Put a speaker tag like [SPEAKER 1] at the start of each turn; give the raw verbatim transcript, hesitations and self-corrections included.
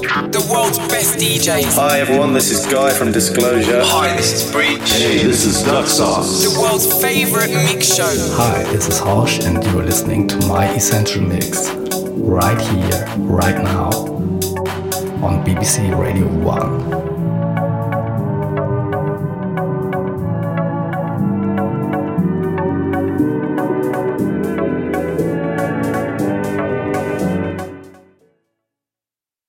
[SPEAKER 1] The world's best D Js.
[SPEAKER 2] Hi everyone, this is Guy from Disclosure.
[SPEAKER 3] Hi, this is Breach.
[SPEAKER 4] Hey, this is Duck Sauce.
[SPEAKER 1] The world's favorite mix show.
[SPEAKER 5] Hi, this is Hosh and you're listening to my Essential Mix. Right here, right now, on B B C Radio one.